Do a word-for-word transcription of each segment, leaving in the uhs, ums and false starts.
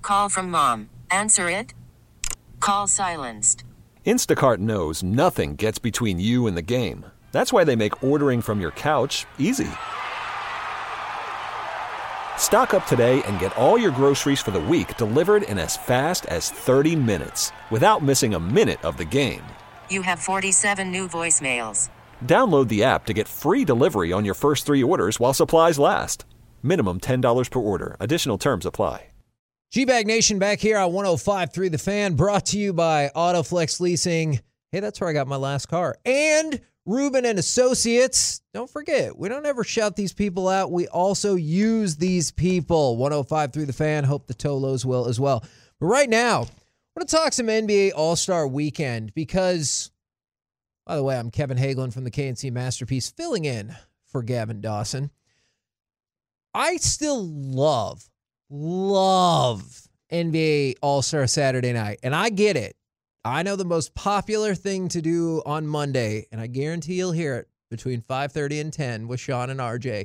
Call from mom. Answer it. Call silenced. Instacart knows nothing gets between you and the game. That's why they make ordering from your couch easy. Stock up today and get all your groceries for the week delivered in as fast as thirty minutes without missing a minute of the game. You have forty-seven new voicemails. Download the app to get free delivery on your first three orders while supplies last. Minimum ten dollars per order. Additional terms apply. G-Bag Nation back here on one oh five point three The Fan, brought to you by AutoFlex Leasing. Hey, that's where I got my last car. And Rubin and Associates. Don't forget, we don't ever shout these people out. We also use these people. one oh five point three The Fan. Hope the Tolos will as well. But right now, I want to talk some N B A All-Star Weekend because, by the way, I'm Kevin Hagelin from the K N C Masterpiece, filling in for Gavin Dawson. I still love, love N B A All-Star Saturday night, and I get it. I know the most popular thing to do on Monday, and I guarantee you'll hear it between five thirty and ten with Sean and R J.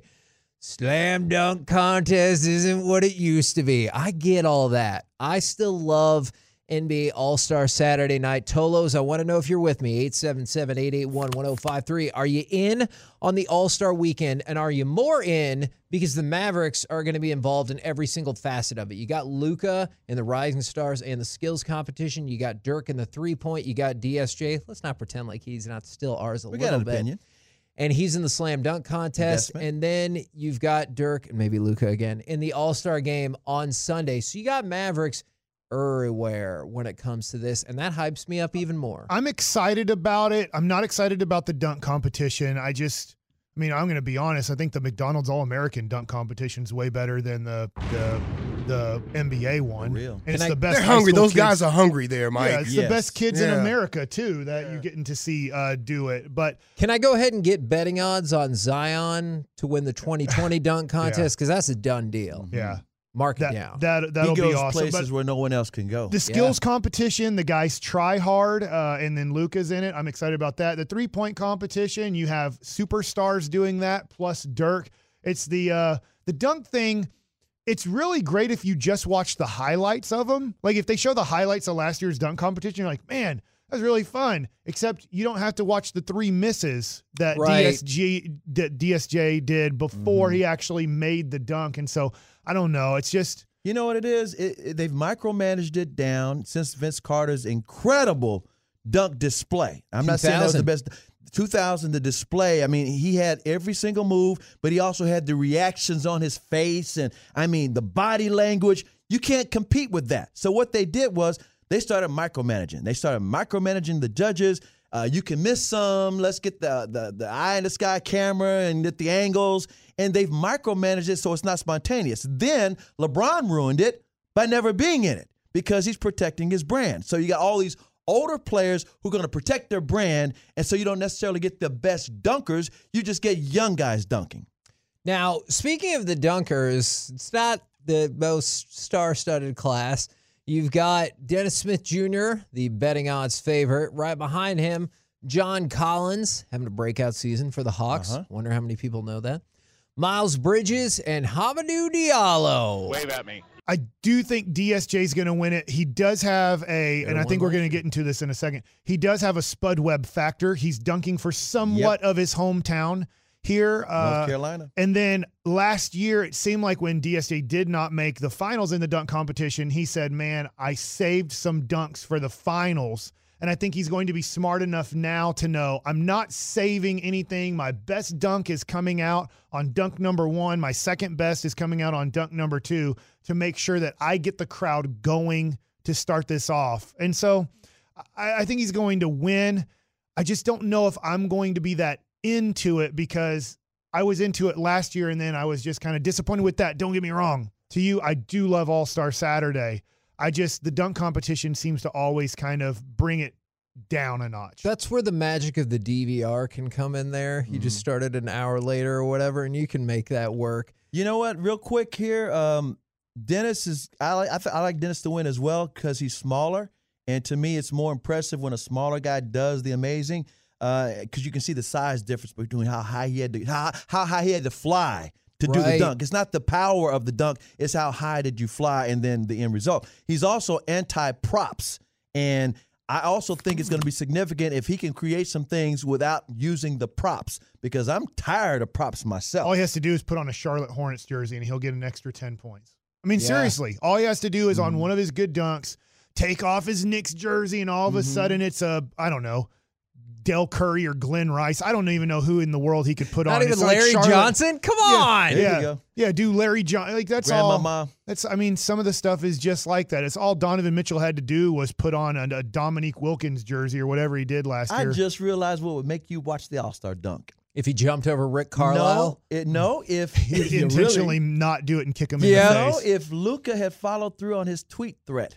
Slam dunk contest isn't what it used to be. I get all that. I still love N B A All-Star Saturday night. Tolos, I want to know if you're with me. eight seven seven, eight eight one, one oh five three. Are you in on the All-Star Weekend, and are you more in because the Mavericks are going to be involved in every single facet of it? You got Luka in the Rising Stars and the skills competition. You got Dirk in the three-point. You got D S J. Let's not pretend like he's not still ours a we little got an bit. Opinion. And he's in the slam dunk contest. Investment. And then you've got Dirk and maybe Luka again in the All-Star game on Sunday. So you got Mavericks everywhere when it comes to this, and that hypes me up even more. I'm excited about it. I'm not excited about the dunk competition. I just, I mean, I'm going to be honest. I think the McDonald's All-American dunk competition is way better than the the the N B A one. For real. And Can it's I- the best. They're high hungry. school Those kids. guys are hungry there, Mike. Yeah, it's Yes. the best kids in Yeah. America too that you're getting to see uh, do it. But Can I go ahead and get betting odds on Zion to win the twenty twenty dunk contest? Because that's a done deal. yeah, Mark it that down. that that'll he goes be awesome. places But where no one else can go. the skills competition, the guys try hard, uh, and then Luka's in it. I'm excited about that. The three point competition, you have superstars doing that, plus Dirk. It's the uh, the dunk thing. It's really great if you just watch the highlights of them. Like if they show the highlights of last year's dunk competition, you're like, man, that's really fun. Except you don't have to watch the three misses that Right. D S G that D S J did before Mm-hmm. he actually made the dunk. And so I don't know. It's just. You know what it is? It, it, they've micromanaged it down since Vince Carter's incredible dunk display. I'm not saying that was the best. two thousand, the display, I mean, he had every single move, but he also had the reactions on his face and, I mean, the body language. You can't compete with that. So what they did was they started micromanaging. They started micromanaging the judges. Uh, you can miss some. Let's get the, the the eye in the sky camera and get the angles. And they've micromanaged it so it's not spontaneous. Then LeBron ruined it by never being in it because he's protecting his brand. So you got all these older players who are going to protect their brand, and so you don't necessarily get the best dunkers. You just get young guys dunking. Now, speaking of the dunkers, it's not the most star-studded class. You've got Dennis Smith Junior, the betting odds favorite. Right behind him, John Collins, having a breakout season for the Hawks. Uh-huh. Wonder how many people know that. Miles Bridges and Hamidou Diallo. Wave at me. I do think D S J is going to win it. He does have a, Better and I win think we're last going to year. get into this in a second. He does have a Spud Webb factor. He's dunking for somewhat of his hometown here. Uh, North Carolina. And then last year, it seemed like when D S J did not make the finals in the dunk competition, he said, man, I saved some dunks for the finals. And I think he's going to be smart enough now to know I'm not saving anything. My best dunk is coming out on dunk number one. My second best is coming out on dunk number two to make sure that I get the crowd going to start this off. And so I, I think he's going to win. I just don't know if I'm going to be that into it because I was into it last year and then I was just kind of disappointed with that. Don't get me wrong. To you, I do love All-Star Saturday. I just, the dunk competition seems to always kind of bring it down a notch. That's where the magic of the D V R can come in there. You just started an hour later or whatever, and you can make that work. You know what? Real quick here, um, Dennis is. I like. I, th- I like Dennis to win as well because he's smaller, and to me, it's more impressive when a smaller guy does the amazing. Because uh, you can see the size difference between how high he had to how, how high he had to fly to to do the Right. dunk. It's not the power of the dunk. It's how high did you fly and then the end result. He's also anti-props. And I also think it's going to be significant if he can create some things without using the props, because I'm tired of props myself. All he has to do is put on a Charlotte Hornets jersey and he'll get an extra ten points. I mean, Yeah. seriously, all he has to do is Mm-hmm. on one of his good dunks, take off his Knicks jersey, and all of a Mm-hmm. sudden it's a, I don't know, Del Curry or Glenn Rice. I don't even know who in the world he could put Not on. even It's like Larry Charlotte- Johnson? Come on. There you yeah, go. yeah, do Larry Johnson. Like that's all. Grandmama. That's I mean, some of the stuff is just like that. It's all Donovan Mitchell had to do was put on a, a Dominique Wilkins jersey or whatever he did last I year. just realized what would make you watch the All-Star dunk. If he jumped over Rick Carlisle. No, it, no if, if you intentionally really, not do it and kick him Yeah. in no, the face. if Luka had followed through on his tweet threat,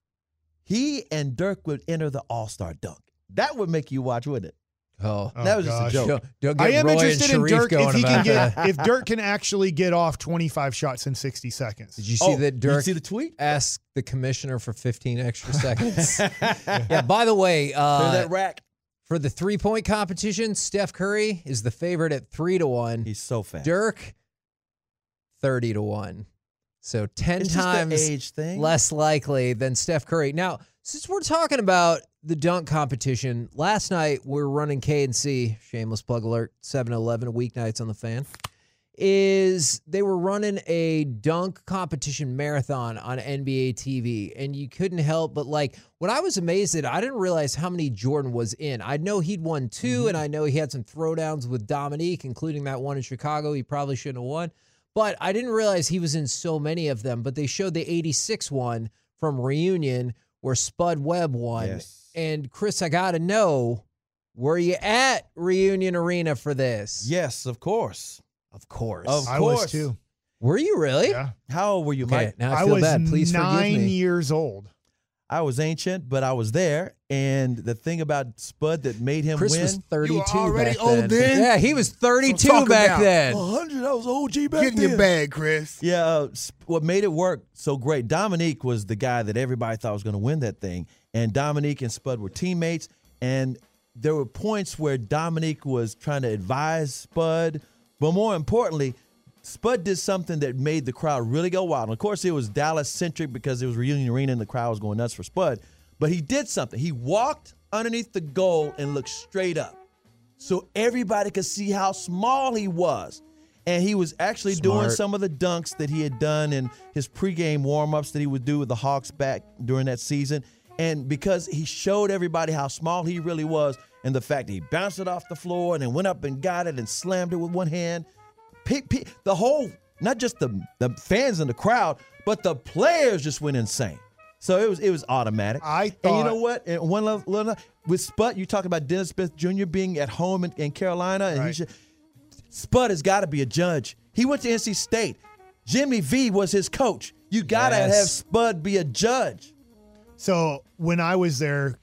he and Dirk would enter the All-Star dunk. That would make you watch, wouldn't it? Oh. Oh, that was just a gosh. joke. Don't, don't I get am Roy interested and in Sharif Dirk going if he can about get that. if Dirk can actually get off twenty-five shots in sixty seconds. Did you see Oh, that did you Dirk see the tweet? asked the commissioner for fifteen extra seconds? Yeah, by the way, Clear uh, that rack. for the three-point competition, Steph Curry is the favorite at three to one. He's so fast. Dirk, thirty to one. So ten It's just the times age thing. less likely than Steph Curry. Now, since we're talking about the dunk competition, last night we were running K and C, shameless plug alert, seven to eleven weeknights on the Fan, is they were running a dunk competition marathon on N B A T V, and you couldn't help but like, what I was amazed at, I didn't realize how many Jordan was in. I know he'd won two, Mm-hmm. and I know he had some throwdowns with Dominique, including that one in Chicago he probably shouldn't have won. But I didn't realize he was in so many of them. But they showed the eighty-six one from Reunion where Spud Webb won. Yes. And Chris, I got to know, were you at Reunion Arena for this? Yes, of course. Of course. Of I course. was too. Were you really? Yeah. How old were you, Okay, Mike? now I I feel was bad. Please nine forgive me. years old. I was ancient, but I was there. And the thing about Spud that made him Chris win. was thirty-two You were already back old then. then? Yeah, he was thirty-two Talk back about- then. one hundred, I was O G back Get in then. your bag, Chris. Yeah, uh, sp- what made it work so great, Dominique was the guy that everybody thought was going to win that thing. And Dominique and Spud were teammates. And there were points where Dominique was trying to advise Spud. But more importantly, Spud did something that made the crowd really go wild. And of course, it was Dallas-centric because it was Reunion Arena and the crowd was going nuts for Spud. But he did something. He walked underneath the goal and looked straight up so everybody could see how small he was. And he was actually doing Smart. some of the dunks that he had done in his pregame warm-ups that he would do with the Hawks back during that season. And because he showed everybody how small he really was and the fact that he bounced it off the floor and then went up and got it and slammed it with one hand, pe- pe- the whole, not just the, the fans in the crowd, but the players just went insane. So it was it was automatic. I And you thought- know what? And one little, little with Spud, you talking about Dennis Smith Junior being at home in, in Carolina, and he Right. should, Spud has got to be a judge. He went to N C State. Jimmy V was his coach. You got to Yes. have Spud be a judge. So when I was there,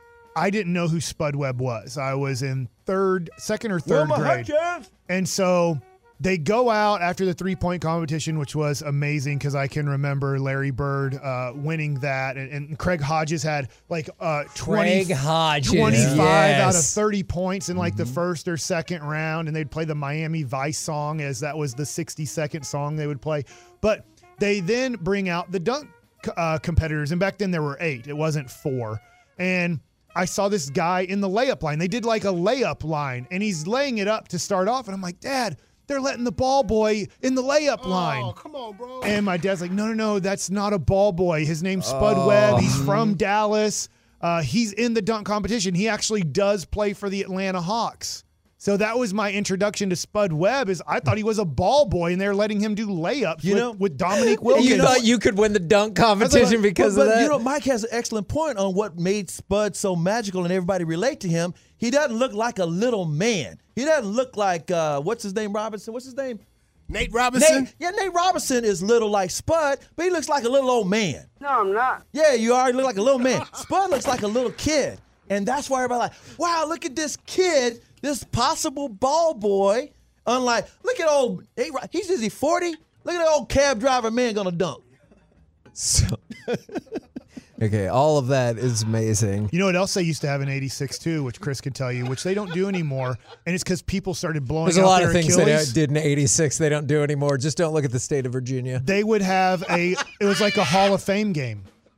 I didn't know who Spud Webb was. I was in third, second or third Wilma grade. Hutchins. And so they go out after the three-point competition, which was amazing because I can remember Larry Bird uh, winning that. And, and Craig Hodges had like uh, twenty, Craig Hodges. twenty-five out of Yes. thirty points in like the first or second round. And they'd play the Miami Vice song as that was the sixty-second song they would play. But they then bring out the dunk uh, competitors. And back then there were eight. It wasn't four. And I saw this guy in the layup line. They did like a layup line. And he's laying it up to start off. And I'm like, Dad, they're letting the ball boy in the layup line. Oh, come on, bro. And my dad's like, no, no, no, that's not a ball boy. His name's Spud Webb. He's from Dallas. Uh, he's in the dunk competition. He actually does play for the Atlanta Hawks. So that was my introduction to Spud Webb. Is I thought he was a ball boy, and they're letting him do layups You with, know- with Dominique Wilkins. You thought you could win the dunk competition because but, of but, that? you know, Mike has an excellent point on what made Spud so magical and everybody relate to him. He doesn't look like a little man. He doesn't look like, uh, what's his name, Robinson? What's his name? Nate Robinson. Nate, yeah, Nate Robinson is little like Spud, but he looks like a little old man. No, I'm not. Yeah, you already look like a little man. Spud looks like a little kid. And that's why everybody like, wow, look at this kid, this possible ball boy. Unlike, look at old, he's is he forty? Look at that old cab driver man gonna dunk. So, Okay, all of that is amazing. You know what else they used to have in eighty-six too, which Chris can tell you, which they don't do anymore, and it's because people started blowing There's out a lot their of things Achilles. they did in eighty-six they don't do anymore. Just don't look at the state of Virginia. They would have a, it was like a Hall of Fame game.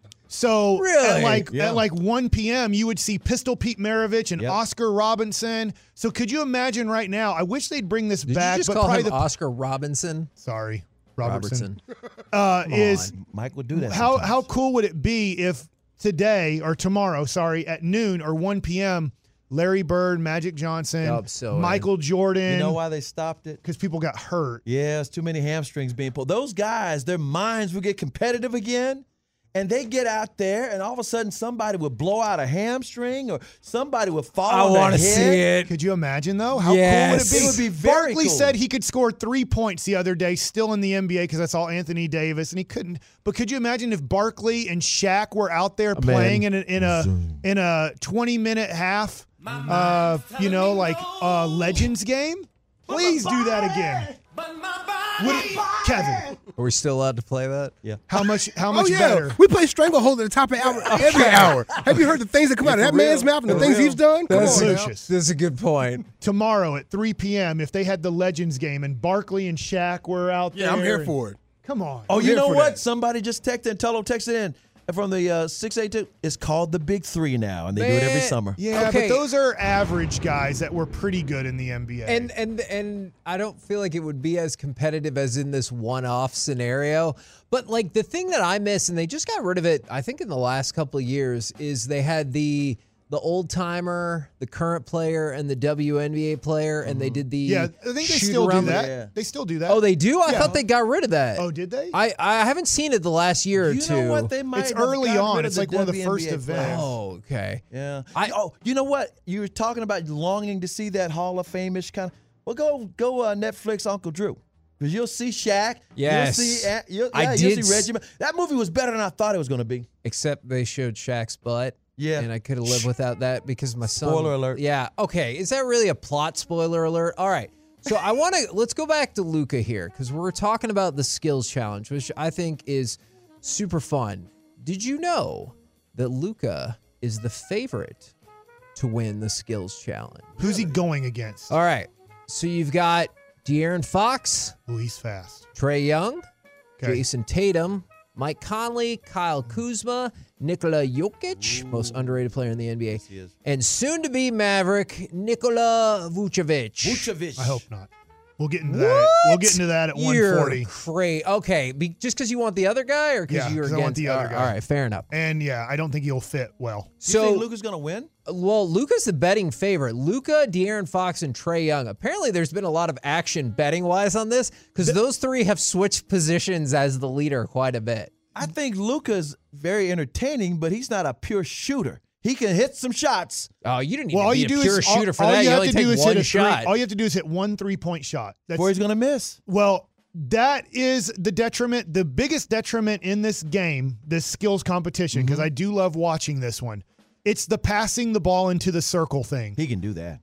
So Really? at like Yeah. at like one p.m. you would see Pistol Pete Maravich and Yep. Oscar Robinson. So could you imagine right now? I wish they'd bring this Did back, you just but call probably him the Oscar Robinson? sorry Robertson, Robertson. Uh, is Mike would do that. how sometimes. how cool would it be if today or tomorrow, sorry, at noon or one p.m. Larry Bird, Magic Johnson, Oh, so Michael Jordan, You know why they stopped it? because people got hurt. Yeah, it's too many hamstrings being pulled. Those guys, their minds would get competitive again, and they get out there, and all of a sudden somebody would blow out a hamstring or somebody would fall I on their want to head. see it. Could you imagine though? How Yes. cool would it be? It would be very Barkley cool. said he could score three points the other day, still in the N B A, because that's all Anthony Davis, and he couldn't. But could you imagine if Barkley and Shaq were out there playing in a in a in a twenty minute half, uh, you know, like a Legends game? Please do that again. Would it, Kevin, Are we still allowed to play that? how much how Oh, much yeah. better? We play Stranglehold at the top of the hour every hour. Have you heard the things that come out of that man's mouth and the things he's done? Come That's, on now. Lucius. that's a good point. Tomorrow at three p.m. if they had the Legends game and Barkley and Shaq were out there. Yeah, I'm here and- for it. Come on. Oh, I'm you here know for what? that. Somebody just texted and Tolo texted in from the uh, six eight two. It's called the Big Three now, and they do it every Man. summer. Yeah, Okay. but those are average guys that were pretty good in the N B A. And and and I don't feel like it would be as competitive as in this one-off scenario. But like the thing that I miss, and they just got rid of it, I think in the last couple of years, is they had the the old timer, the current player, and the W N B A player, and they did the yeah, I think they shoot still do around the- that. Yeah. They still do that. Oh, they do? I Yeah. thought they got rid of that. Oh, did they? I, I haven't seen it the last year or You two. know what? They might It's have early gotten on. rid of It's the like one of the W N B A first players. events. Oh, okay. Yeah. I- oh, you know what? You were talking about longing to see that Hall of Fame-ish kind of. Well, go go uh, Netflix Uncle Drew. Because you'll see Shaq. Yes. You'll see, uh, you'll, I yeah, you'll did see s- Reggie. Miller. That movie was better than I thought it was going to be. Except they showed Shaq's butt. Yeah. And I could have lived without that because my son. Spoiler alert. Yeah. Okay. Is that really a plot spoiler alert? All right. So I want to let's go back to Luca here because we're talking about the skills challenge, which I think is super fun. Did you know that Luca is the favorite to win the skills challenge? Who's he going against? All right. So you've got De'Aaron Fox, Oh, he's fast. Trey Young, Okay. Jason Tatum, Mike Conley, Kyle Kuzma, Nikola Jokic, most underrated player in the N B A, he is. and soon-to-be Maverick, Nikola Vucevic. Vucevic. I hope not. We'll get into that. At, we'll get into that at one forty. You're crazy. Okay, be, just because you want the other guy, or because Yeah, you're 'cause I against want the other all- guy. All right, fair enough. And yeah, I don't think he'll fit well. You So, think Luka's going to win? well, Luca's the betting favorite. Luca, De'Aaron Fox, and Trey Young. Apparently, there's been a lot of action betting-wise on this because those three have switched positions as the leader quite a bit. I think Luka's very entertaining, but he's not a pure shooter. He can hit some shots. Oh, you didn't need Well, to all be you a do pure is all, shooter for all that. you You have only to do take is one hit a shot. Three, all you have to do is hit one three-point shot. That's Or he's going to miss. Well, that is the detriment, the biggest detriment in this game, this skills competition, because I do love watching this one. It's the passing the ball into the circle thing. He can do that.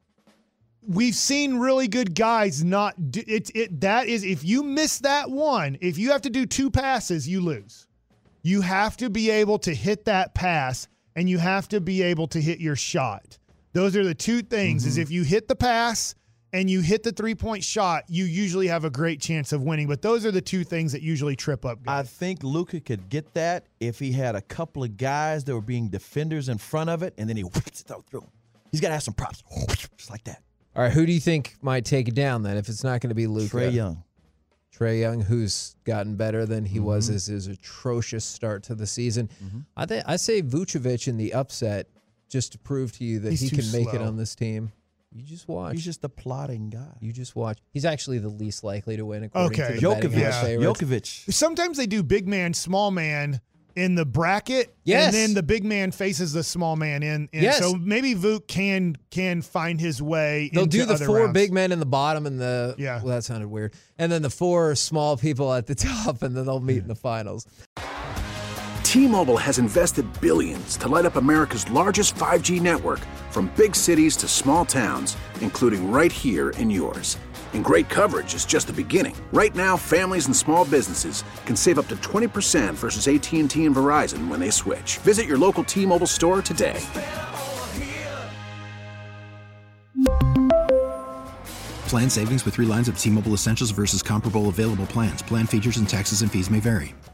We've seen really good guys not do it. It that is, if you miss that one, if you have to do two passes, you lose. You have to be able to hit that pass, and you have to be able to hit your shot. Those are the two things. Is if you hit the pass and you hit the three-point shot, you usually have a great chance of winning. But those are the two things that usually trip up I guys. think Luka could get that if he had a couple of guys that were being defenders in front of it, and then he whips it out through. He's got to have some props, just like that. All right, who do you think might take it down then if it's not going to be Luca? Trey Young. Trey Young, who's gotten better than he was as his atrocious start to the season. I think I say Vucevic in the upset just to prove to you that He's he too can make it slow. on this team. You just watch. He's just a plotting guy. you just watch. He's actually the least likely to win according Okay. to the betting Jokovic. house favorites. Jokovic. Sometimes they do big man, small man in the bracket, Yes. and then the big man faces the small man in. in Yes. So maybe Vuk can can find his way. They'll into do the other four rounds. big men in the bottom and the Yeah. Well, that sounded weird. And then the four small people at the top, and then they'll meet in the finals. T-Mobile has invested billions to light up America's largest five G network, from big cities to small towns, including right here in yours. And great coverage is just the beginning. Right now, families and small businesses can save up to twenty percent versus A T and T and Verizon when they switch. Visit your local T-Mobile store today. Plan savings with three lines of T-Mobile Essentials versus comparable available plans. Plan features and taxes and fees may vary.